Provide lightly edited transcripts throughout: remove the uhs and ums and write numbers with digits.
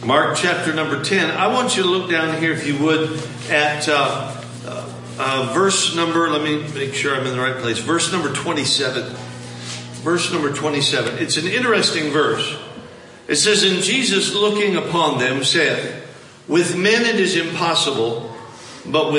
Mark chapter number 10. I want you to look down here, if you would, at verse number, let me make sure I'm in the right place. Verse number 27. Verse number 27. It's an interesting verse. It says, "And Jesus, looking upon them, said, With men it is impossible, but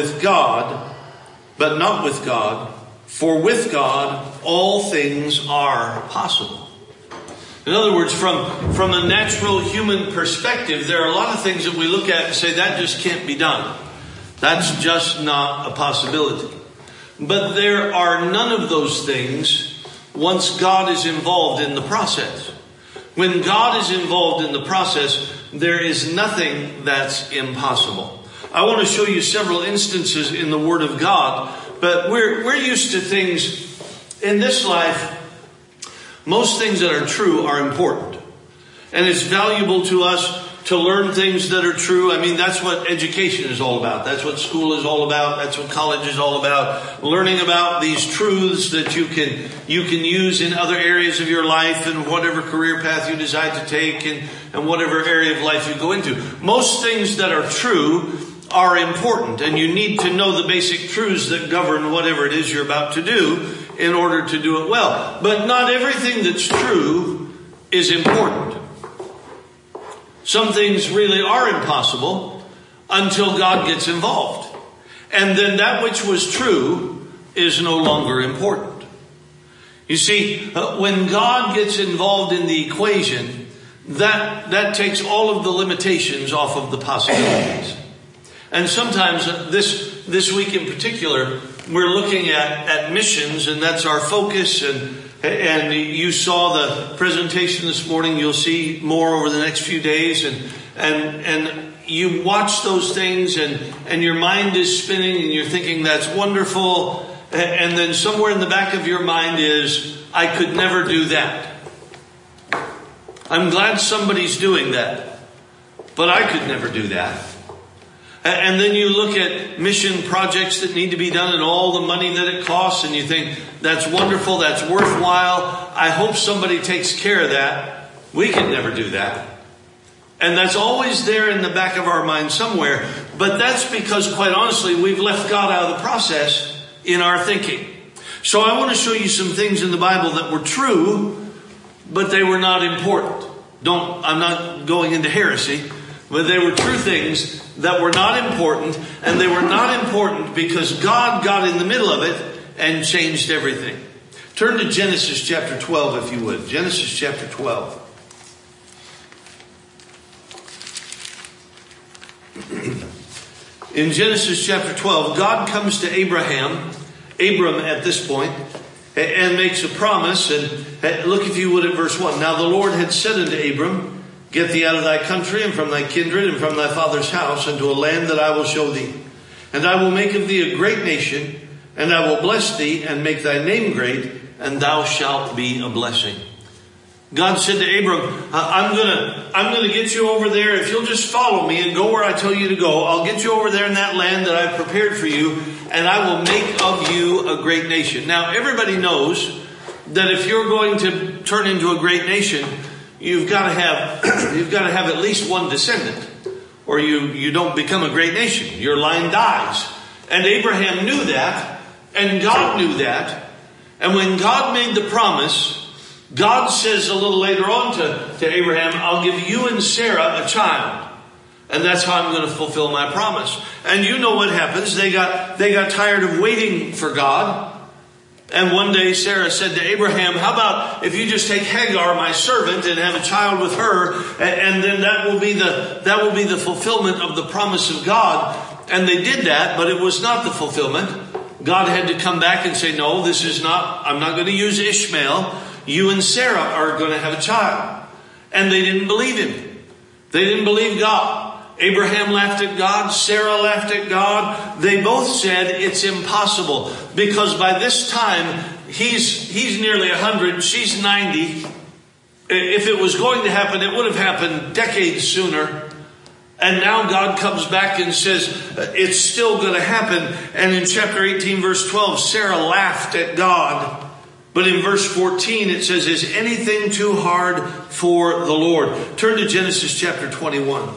not with God. For with God all things are possible." In other words, from a natural human perspective, there are a lot of things that we look at and say, that just can't be done. That's just not a possibility. But there are none of those things once God is involved in the process. When God is involved in the process, there is nothing that's impossible. I want to show you several instances in the Word of God, but we're used to things in this life. Most things that are true are important. And it's valuable to us to learn things that are true. I mean, that's what education is all about. That's what school is all about. That's what college is all about. Learning about these truths that you can use in other areas of your life and whatever career path you decide to take and whatever area of life you go into. Most things that are true are important, and you need to know the basic truths that govern whatever it is you're about to do in order to do it well. But not everything that's true is important. Some things really are impossible until God gets involved. And then that which was true is no longer important. You see, when God gets involved in the equation, that takes all of the limitations off of the possibilities. And sometimes this week in particular, we're looking at missions, and that's our focus. And you saw the presentation this morning. You'll see more over the next few days. And you watch those things, and your mind is spinning, and you're thinking, that's wonderful. And then somewhere in the back of your mind is, I could never do that. I'm glad somebody's doing that, but I could never do that. And then you look at mission projects that need to be done and all the money that it costs, and you think, that's wonderful, that's worthwhile. I hope somebody takes care of that. We can never do that. And that's always there in the back of our mind somewhere. But that's because, quite honestly, we've left God out of the process in our thinking. So I want to show you some things in the Bible that were true, but they were not important. I'm not going into heresy, but they were true things that were not important, and they were not important because God got in the middle of it and changed everything. Turn to Genesis chapter 12, if you would. Genesis chapter 12. In Genesis chapter 12, God comes to Abram at this point, and makes a promise. And look, if you would, at verse 1. Now the Lord had said unto Abram, Get thee out of thy country, and from thy kindred, and from thy father's house, unto a land that I will show thee. And I will make of thee a great nation, and I will bless thee, and make thy name great, and thou shalt be a blessing. God said to Abram, I'm going to get you over there. If you'll just follow me and go where I tell you to go, I'll get you over there in that land that I've prepared for you, and I will make of you a great nation. Now, everybody knows that if you're going to turn into a great nation, you've got to have at least one descendant, or you don't become a great nation. Your line dies. And Abraham knew that, and God knew that. And when God made the promise, God says a little later on to Abraham, I'll give you and Sarah a child. And that's how I'm going to fulfill my promise. And you know what happens. They got tired of waiting for God. And one day Sarah said to Abraham, how about if you just take Hagar, my servant, and have a child with her, and then that will be the fulfillment of the promise of God. And they did that, but it was not the fulfillment. God had to come back and say, no, I'm not going to use Ishmael. You and Sarah are going to have a child. And they didn't believe him. They didn't believe God. Abraham laughed at God. Sarah laughed at God. They both said it's impossible, because by this time he's nearly 100. She's 90. If it was going to happen, it would have happened decades sooner. And now God comes back and says it's still going to happen. And in chapter 18, verse 12, Sarah laughed at God. But in verse 14 it says, is anything too hard for the Lord? Turn to Genesis chapter 21.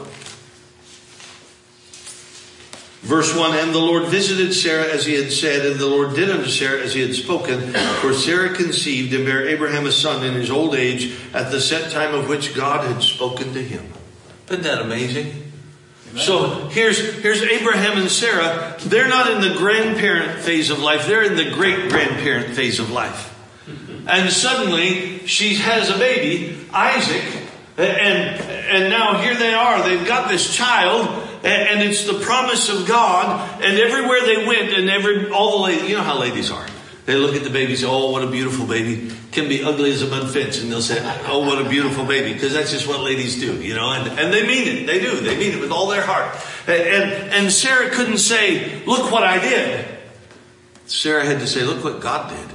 Verse 1, and the Lord visited Sarah as he had said, and the Lord did unto Sarah as he had spoken. For Sarah conceived and bare Abraham a son in his old age at the set time of which God had spoken to him. Isn't that amazing? Amen. So here's Abraham and Sarah. They're not in the grandparent phase of life. They're in the great-grandparent phase of life. And suddenly she has a baby, Isaac, and now here they are. They've got this child, and it's the promise of God. And everywhere they went, and all the ladies, you know how ladies are. They look at the baby and say, oh, what a beautiful baby. Can be ugly as a mud fence. And they'll say, oh, what a beautiful baby. Because that's just what ladies do, you know. And they mean it. They do. They mean it with all their heart. And Sarah couldn't say, look what I did. Sarah had to say, look what God did.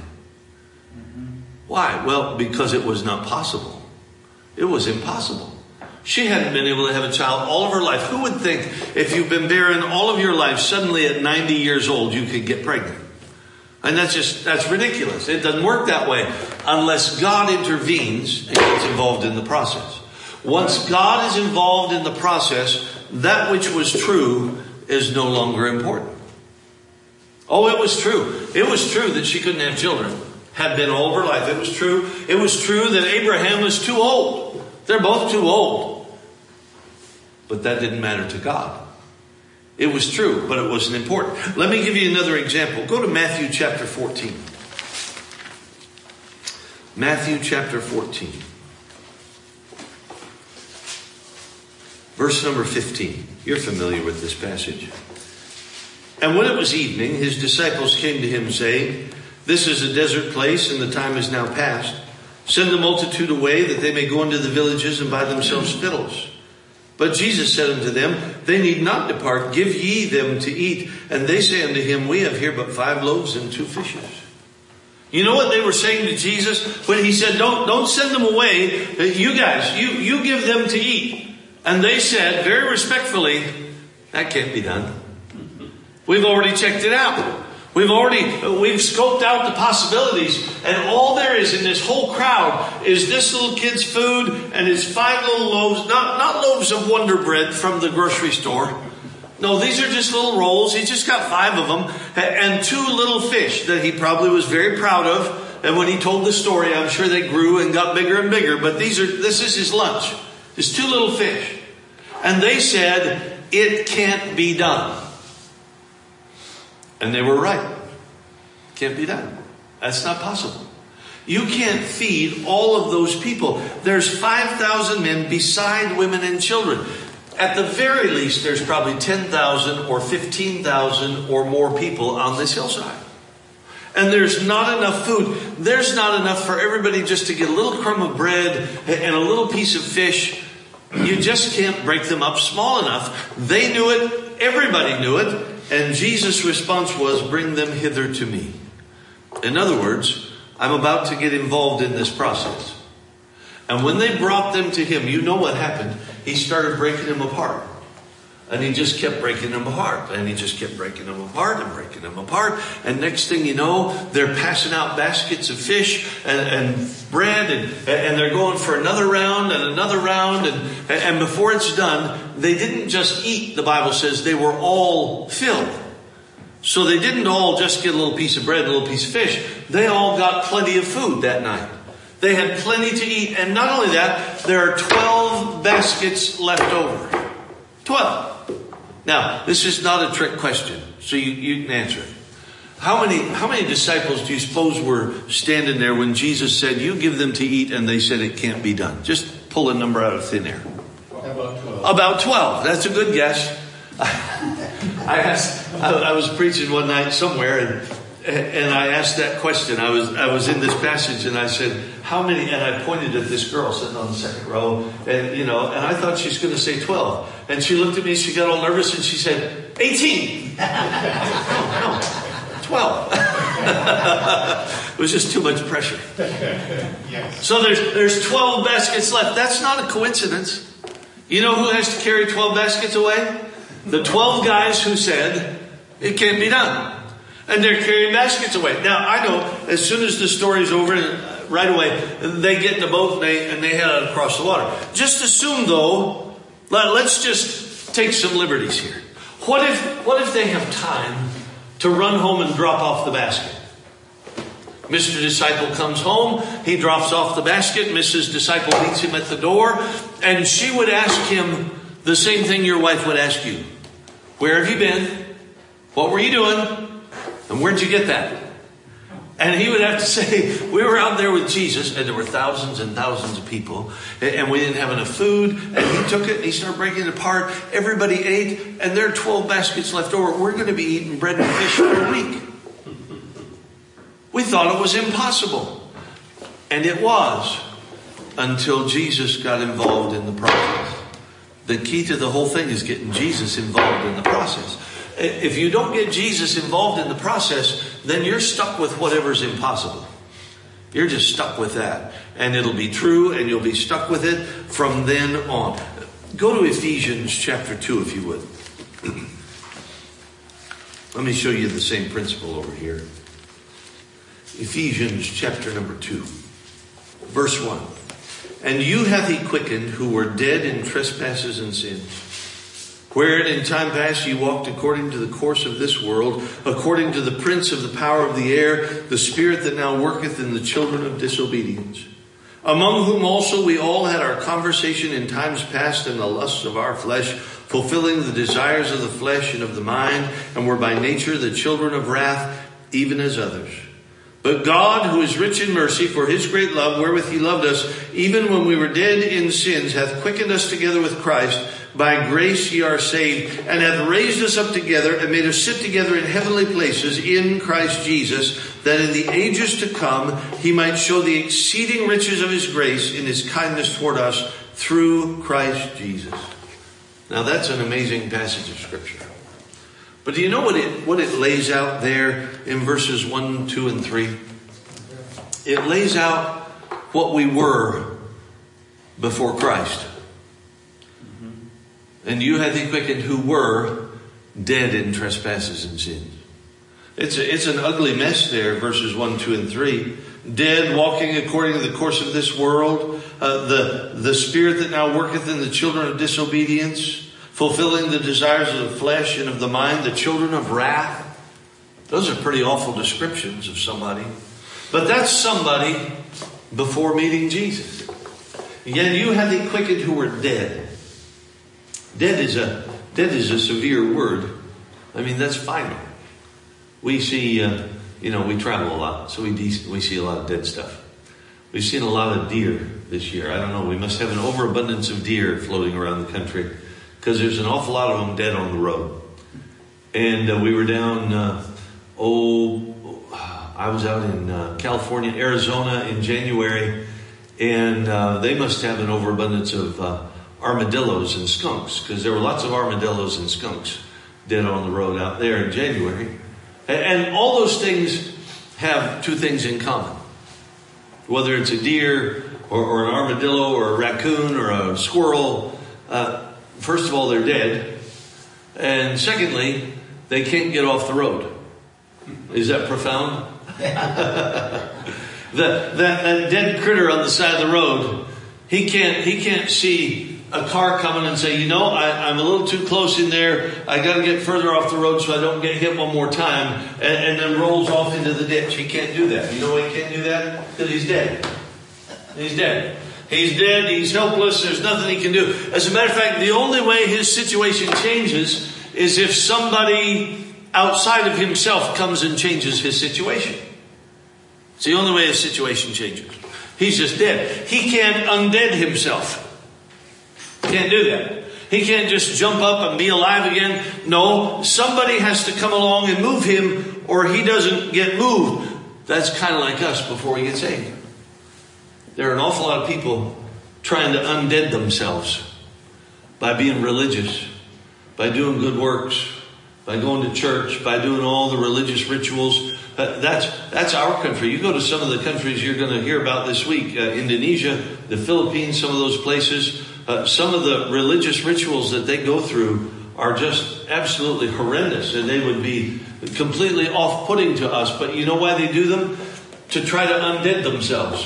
Why? Well, because it was not possible. It was impossible. She hadn't been able to have a child all of her life. Who would think if you've been barren all of your life, suddenly at 90 years old, you could get pregnant? And that's ridiculous. It doesn't work that way unless God intervenes and gets involved in the process. Once God is involved in the process, that which was true is no longer important. Oh, it was true. It was true that she couldn't have children. Had been all of her life. It was true. It was true that Abraham was too old. They're both too old. But that didn't matter to God. It was true, but it wasn't important. Let me give you another example. Go to Matthew chapter 14. Matthew chapter 14. Verse number 15. You're familiar with this passage. And when it was evening, his disciples came to him saying, this is a desert place, and the time is now past. Send the multitude away, that they may go into the villages and buy themselves victuals. But Jesus said unto them, they need not depart. Give ye them to eat. And they say unto him, we have here but 5 loaves and 2 fishes. You know what they were saying to Jesus when he said, don't send them away. You guys, you give them to eat. And they said, very respectfully, that can't be done. We've already checked it out. We've scoped out the possibilities, and all there is in this whole crowd is this little kid's food and his 5 little loaves, not loaves of Wonder Bread from the grocery store. No, these are just little rolls. He just got 5 of them, and 2 little fish that he probably was very proud of. And when he told the story, I'm sure they grew and got bigger and bigger. But this is his lunch. It's 2 little fish, and they said it can't be done. And they were right. Can't be done. That's not possible. You can't feed all of those people. There's 5,000 men beside women and children. At the very least, there's probably 10,000 or 15,000 or more people on this hillside. And there's not enough food. There's not enough for everybody just to get a little crumb of bread and a little piece of fish. You just can't break them up small enough. They knew it. Everybody knew it. And Jesus' response was, bring them hither to me. In other words, I'm about to get involved in this process. And when they brought them to him, you know what happened. He started breaking them apart. And he just kept breaking them apart. And he just kept breaking them apart and breaking them apart. And next thing you know, they're passing out baskets of fish and bread. And they're going for another round and another round. And before it's done, they didn't just eat, the Bible says. They were all filled. So they didn't all just get a little piece of bread, a little piece of fish. They all got plenty of food that night. They had plenty to eat. And not only that, there are 12 baskets left over. 12. Now, this is not a trick question, so you can answer it. How many disciples do you suppose were standing there when Jesus said, you give them to eat, and they said it can't be done? Just pull a number out of thin air. About 12. About 12. That's a good guess. I was preaching one night somewhere, and I asked that question. I was in this passage, and I said, how many? And I pointed at this girl sitting on the second row, and I thought she's going to say 12. And she looked at me, she got all nervous, and she said, 18. No, 12. It was just too much pressure. Yes. So there's 12 baskets left. That's not a coincidence. You know who has to carry 12 baskets away? The 12 guys who said it can't be done. And they're carrying baskets away. Now, I know as soon as the story's over, right away, they get in the boat and they head out across the water. Just assume, though, let's just take some liberties here. What if they have time to run home and drop off the basket? Mr. Disciple comes home, he drops off the basket, Mrs. Disciple meets him at the door, and she would ask him the same thing your wife would ask you. Where have you been? What were you doing? And where'd you get that? And he would have to say, we were out there with Jesus, and there were thousands and thousands of people, and we didn't have enough food, and he took it and he started breaking it apart. Everybody ate, and there are 12 baskets left over. We're going to be eating bread and fish for a week. We thought it was impossible. And it was, until Jesus got involved in the process. The key to the whole thing is getting Jesus involved in the process. If you don't get Jesus involved in the process, then you're stuck with whatever's impossible. You're just stuck with that. And it'll be true, and you'll be stuck with it from then on. Go to Ephesians chapter 2, if you would. Let me show you the same principle over here. Ephesians chapter number 2, verse 1. And you hath he quickened who were dead in trespasses and sins, wherein in time past ye walked according to the course of this world, according to the prince of the power of the air, the spirit that now worketh in the children of disobedience, among whom also we all had our conversation in times past in the lusts of our flesh, fulfilling the desires of the flesh and of the mind, and were by nature the children of wrath, even as others. But God, who is rich in mercy, for his great love wherewith he loved us, even when we were dead in sins, hath quickened us together with Christ. By grace ye are saved, and hath raised us up together, and made us sit together in heavenly places in Christ Jesus, that in the ages to come he might show the exceeding riches of his grace in his kindness toward us through Christ Jesus. Now that's an amazing passage of Scripture. But do you know what it lays out there in verses 1, 2, and 3? It lays out what we were before Christ. And you hath he quickened who were dead in trespasses and sins. It's an ugly mess there, verses 1, 2, and 3. Dead, walking according to the course of this world. The spirit that now worketh in the children of disobedience. Fulfilling the desires of the flesh and of the mind, the children of wrath. Those are pretty awful descriptions of somebody. But that's somebody before meeting Jesus. Yet you have he quickened who were dead. Dead is a severe word. I mean, that's final. We see, we travel a lot, so we see a lot of dead stuff. We've seen a lot of deer this year. I don't know, we must have an overabundance of deer floating around the country, because there's an awful lot of them dead on the road. And we were down, I was out in California, Arizona in January, and they must have an overabundance of armadillos and skunks, because there were lots of armadillos and skunks dead on the road out there in January. And all those things have two things in common. Whether it's a deer or an armadillo or a raccoon or a squirrel, first of all, they're dead. And secondly, they can't get off the road. Is that profound? that dead critter on the side of the road, he can't see a car coming and say, I'm a little too close in there. I got to get further off the road so I don't get hit one more time, and then rolls off into the ditch. He can't do that. You know why he can't do that? Because he's dead. He's dead. He's dead. He's helpless. There's nothing he can do. As a matter of fact, the only way his situation changes is if somebody outside of himself comes and changes his situation. It's the only way his situation changes. He's just dead. He can't undead himself. Can't do that. He can't just jump up and be alive again. No, somebody has to come along and move him, or he doesn't get moved. That's kind of like us before we get saved. There are an awful lot of people trying to undead themselves by being religious, by doing good works, by going to church, by doing all the religious rituals. That's our country. You go to some of the countries you're going to hear about this week, Indonesia, the Philippines, some of those places. Some of the religious rituals that they go through are just absolutely horrendous, and they would be completely off-putting to us. But you know why they do them? to try to undead themselves.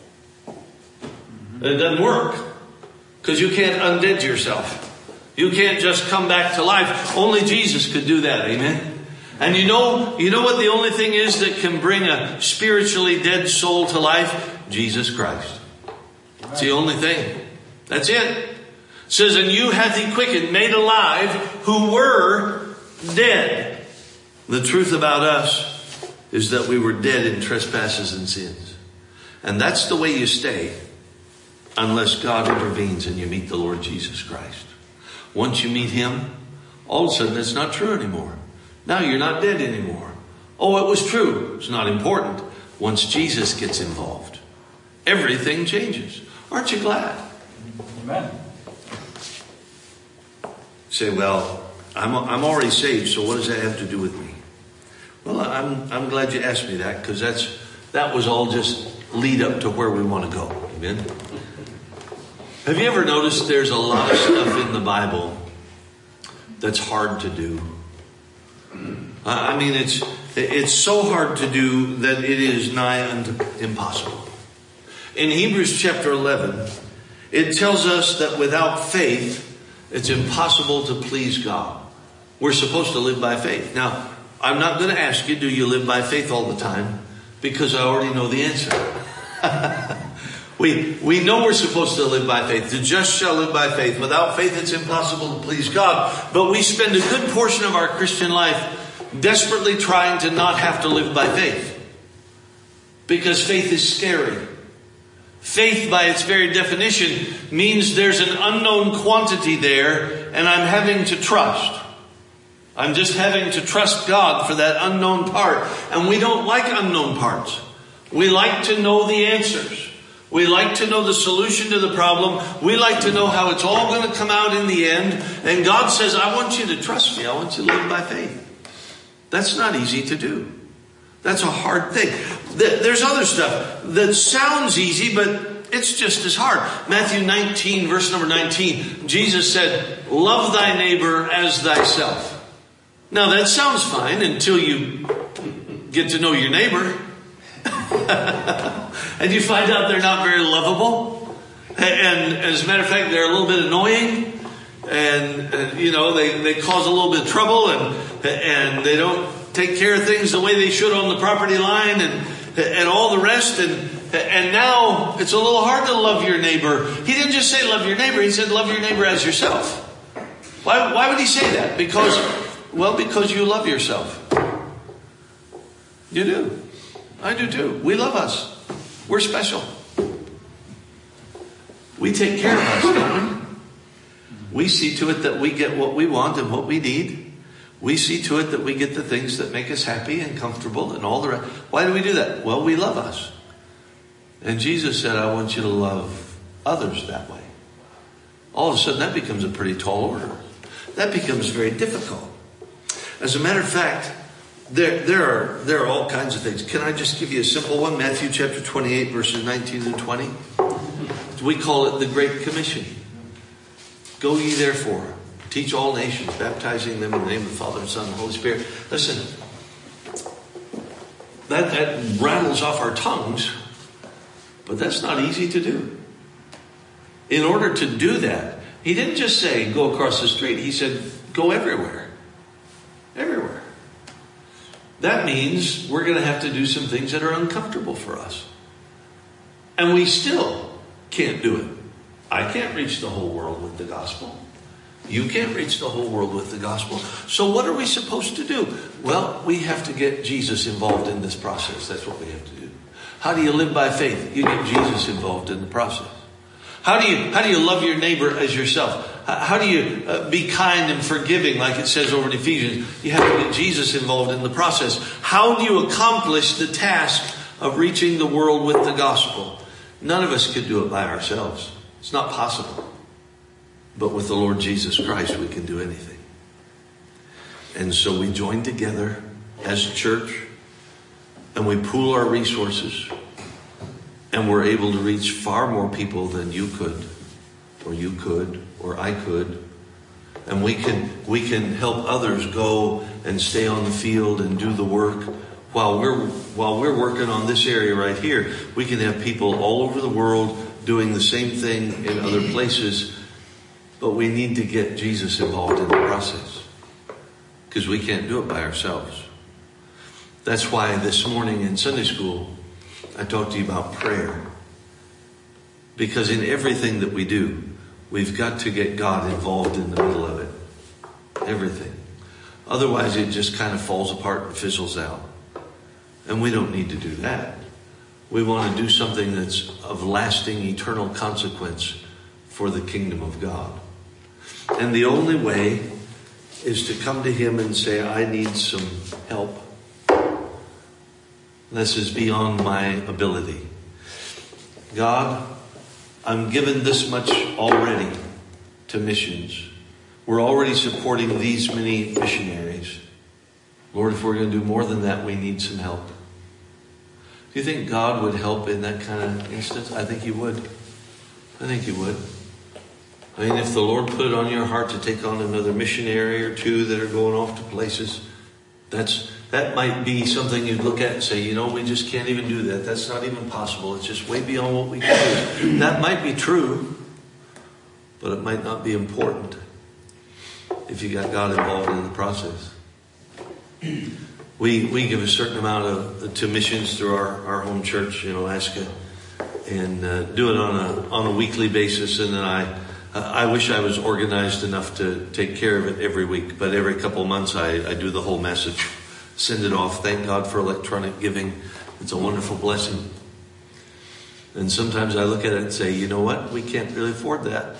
It doesn't work, because you can't undead yourself. You can't just come back to life. Only Jesus could do that. Amen. And you know what the only thing is that can bring a spiritually dead soul to life? Jesus Christ. It's the only thing. That's it. It says, and you hath he quickened, made alive, who were dead. The truth about us is that we were dead in trespasses and sins. And that's the way you stay unless God intervenes and you meet the Lord Jesus Christ. Once you meet him, all of a sudden it's not true anymore. Now you're not dead anymore. Oh, it was true. It's not important. Once Jesus gets involved, everything changes. Aren't you glad? Amen. Say, well, I'm already saved, so what does that have to do with me? Well, I'm glad you asked me that, because that was all just lead up to where we want to go. Amen. Have you ever noticed there's a lot of stuff in the Bible that's hard to do? I mean, it's so hard to do that it is nigh unto impossible. In Hebrews chapter 11, it tells us that without faith, it's impossible to please God. We're supposed to live by faith. Now, I'm not going to ask you, do you live by faith all the time? Because I already know the answer. We know we're supposed to live by faith. The just shall live by faith. Without faith, it's impossible to please God. But we spend a good portion of our Christian life desperately trying to not have to live by faith. Because faith is scary. Faith, by its very definition, means there's an unknown quantity there, and I'm having to trust. I'm just having to trust God for that unknown part. And we don't like unknown parts. We like to know the answers. We like to know the solution to the problem. We like to know how it's all going to come out in the end. And God says, I want you to trust me. I want you to live by faith. That's not easy to do. That's a hard thing. There's other stuff that sounds easy, but it's just as hard. Matthew 19, verse number 19, Jesus said, love thy neighbor as thyself. Now that sounds fine until you get to know your neighbor. And you find out they're not very lovable. And as a matter of fact, they're a little bit annoying. And they cause a little bit of trouble. And they don't take care of things the way they should on the property line. And all the rest. And now it's a little hard to love your neighbor. He didn't just say love your neighbor. He said love your neighbor as yourself. Why would he say that? Because you love yourself. You do. I do too. We love us. We're special. We take care of us, don't we? We see to it that we get what we want and what we need. We see to it that we get the things that make us happy and comfortable and all the rest. Why do we do that? Well, we love us. And Jesus said, I want you to love others that way. All of a sudden, that becomes a pretty tall order. That becomes very difficult. As a matter of fact, there are all kinds of things. Can I just give you a simple one? Matthew chapter 28, verses 19 and 20. We call it the Great Commission. Go ye therefore, teach all nations, baptizing them in the name of the Father and Son and Holy Spirit. Listen, that rattles off our tongues, but that's not easy to do. In order to do that, he didn't just say, go across the street. He said, go everywhere. Everywhere. That means we're going to have to do some things that are uncomfortable for us. And we still can't do it. I can't reach the whole world with the gospel. You can't reach the whole world with the gospel. So what are we supposed to do? Well, we have to get Jesus involved in this process. That's what we have to do. How do you live by faith? You get Jesus involved in the process. How do you love your neighbor as yourself? How do you be kind and forgiving, like it says over in Ephesians? You have to get Jesus involved in the process. How do you accomplish the task of reaching the world with the gospel? None of us could do it by ourselves. It's not possible. But with the Lord Jesus Christ, we can do anything. And so we join together as a church, and we pool our resources, and we're able to reach far more people than you could, or I could. And we can help others go and stay on the field and do the work while we're working on this area right here, we can have people all over the world doing the same thing in other places, but we need to get Jesus involved in the process because we can't do it by ourselves. That's why this morning in Sunday school, I talked to you about prayer. Because in everything that we do, we've got to get God involved in the middle of it. Everything. Otherwise, it just kind of falls apart and fizzles out. And we don't need to do that. We want to do something that's of lasting, eternal consequence for the kingdom of God. And the only way is to come to Him and say, I need some help. This is beyond my ability. God, I'm given this much already to missions. We're already supporting these many missionaries. Lord, if we're going to do more than that, we need some help. Do you think God would help in that kind of instance? I think He would. I think He would. I mean, if the Lord put it on your heart to take on another missionary or two that are going off to places, that might be something you'd look at and say, we just can't even do that. That's not even possible. It's just way beyond what we can do. That might be true, but it might not be important if you got God involved in the process. We give a certain amount to missions through our home church in Alaska, and do it on a weekly basis. And then I wish I was organized enough to take care of it every week, but every couple months I do the whole message, send it off. Thank God for electronic giving. It's a wonderful blessing. And sometimes I look at it and say, you know what? We can't really afford that.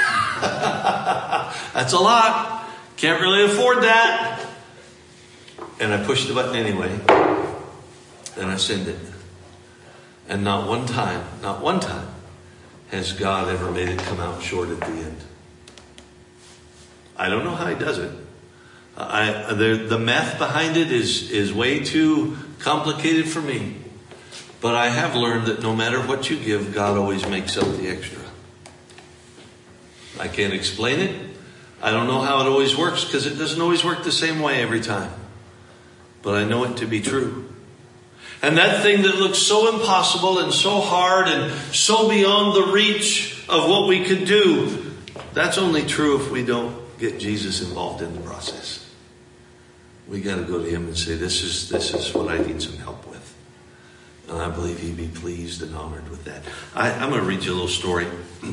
That's a lot. Can't really afford that. And I push the button anyway. And I send it. And not one time has God ever made it come out short at the end. I don't know how He does it. The math behind it is way too complicated for me. But I have learned that no matter what you give, God always makes up the extra. I can't explain it. I don't know how it always works because it doesn't always work the same way every time. But I know it to be true. And that thing that looks so impossible and so hard and so beyond the reach of what we could do, that's only true if we don't get Jesus involved in the process. We got to go to Him and say, this is what I need some help with. And I believe He'd be pleased and honored with that. I'm going to read you a little story.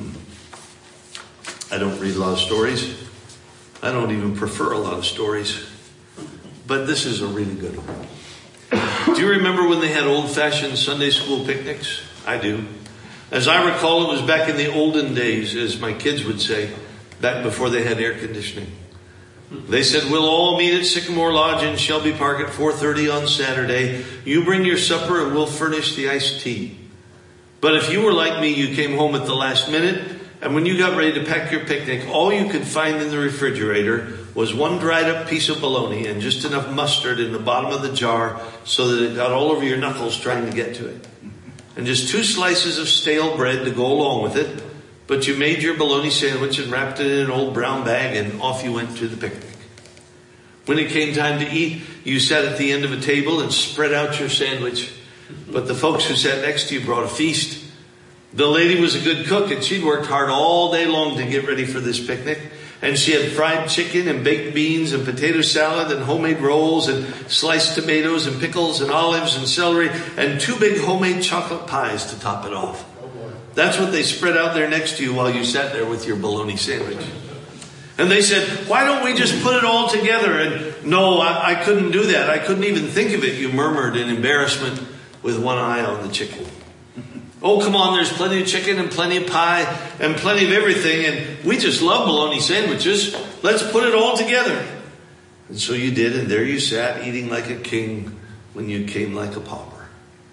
I don't read a lot of stories. I don't even prefer a lot of stories. But this is a really good one. Do you remember when they had old-fashioned Sunday school picnics? I do. As I recall, it was back in the olden days, as my kids would say, back before they had air conditioning. They said, we'll all meet at Sycamore Lodge in Shelby Park at 4:30 on Saturday. You bring your supper and we'll furnish the iced tea. But if you were like me, you came home at the last minute, and when you got ready to pack your picnic, all you could find in the refrigerator was one dried up piece of bologna and just enough mustard in the bottom of the jar so that it got all over your knuckles trying to get to it. And just 2 slices of stale bread to go along with it. But you made your bologna sandwich and wrapped it in an old brown bag and off you went to the picnic. When it came time to eat, you sat at the end of a table and spread out your sandwich. But the folks who sat next to you brought a feast. The lady was a good cook and she'd worked hard all day long to get ready for this picnic. And she had fried chicken and baked beans and potato salad and homemade rolls and sliced tomatoes and pickles and olives and celery and 2 big homemade chocolate pies to top it off. That's what they spread out there next to you while you sat there with your bologna sandwich. And they said, why don't we just put it all together? And no, I couldn't do that. I couldn't even think of it, you murmured in embarrassment with one eye on the chicken. Oh, come on, there's plenty of chicken and plenty of pie and plenty of everything. And we just love bologna sandwiches. Let's put it all together. And so you did, and there you sat eating like a king when you came like a pauper.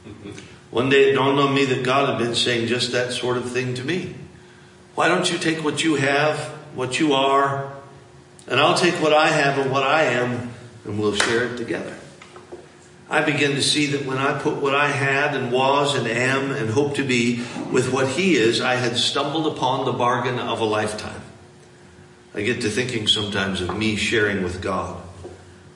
One day it dawned on me that God had been saying just that sort of thing to me. Why don't you take what you have, what you are, and I'll take what I have and what I am, and we'll share it together. I began to see that when I put what I had and was and am and hope to be with what He is, I had stumbled upon the bargain of a lifetime. I get to thinking sometimes of me sharing with God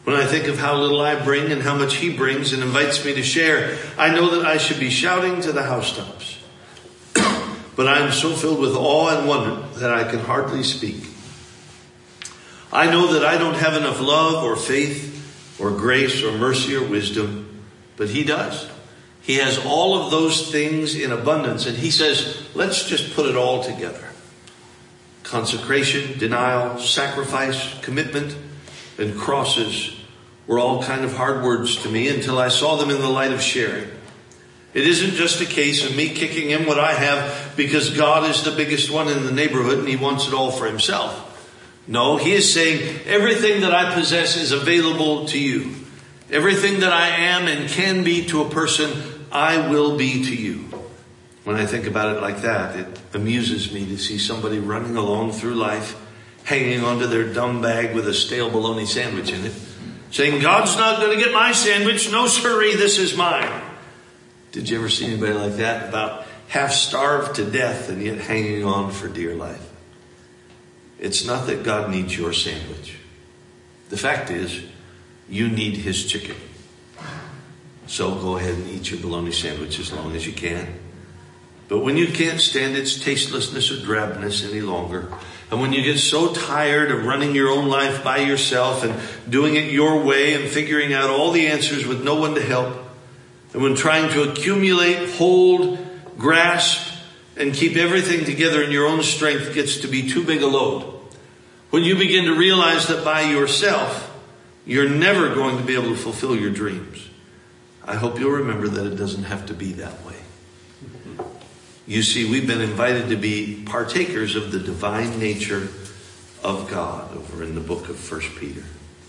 When I think of how little I bring and how much he brings and invites me to share, I know that I should be shouting to the housetops. But I am so filled with awe and wonder that I can hardly speak. I know that I don't have enough love or faith or grace or mercy or wisdom, but he does. He has all of those things in abundance, and he says, let's just put it all together. Consecration, denial, sacrifice, commitment, and crosses were all kind of hard words to me until I saw them in the light of sharing. It isn't just a case of me kicking in what I have because God is the biggest one in the neighborhood and he wants it all for himself. No, he is saying everything that I possess is available to you. Everything that I am and can be to a person, I will be to you. When I think about it like that, it amuses me to see somebody running along through life, hanging onto their dumb bag with a stale bologna sandwich in it, saying, God's not going to get my sandwich. No, sirree, this is mine. Did you ever see anybody like that? About half starved to death and yet hanging on for dear life. It's not that God needs your sandwich. The fact is, you need his chicken. So go ahead and eat your bologna sandwich as long as you can. But when you can't stand its tastelessness or drabness any longer, and when you get so tired of running your own life by yourself and doing it your way and figuring out all the answers with no one to help, and when trying to accumulate, hold, grasp, and keep everything together in your own strength gets to be too big a load, when you begin to realize that by yourself, you're never going to be able to fulfill your dreams, I hope you'll remember that it doesn't have to be that way. You see, we've been invited to be partakers of the divine nature of God over in the book of 1 Peter.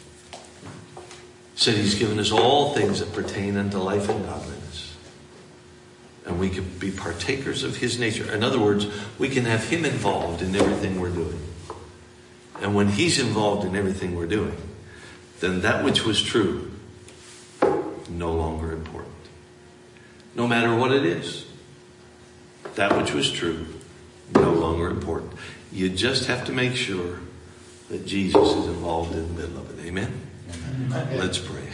Said he's given us all things that pertain unto life and godliness. And we can be partakers of his nature. In other words, we can have him involved in everything we're doing. And when he's involved in everything we're doing, then that which was true, no longer important. No matter what it is. That which was true, no longer important. You just have to make sure that Jesus is involved in the middle of it. Amen? Let's pray.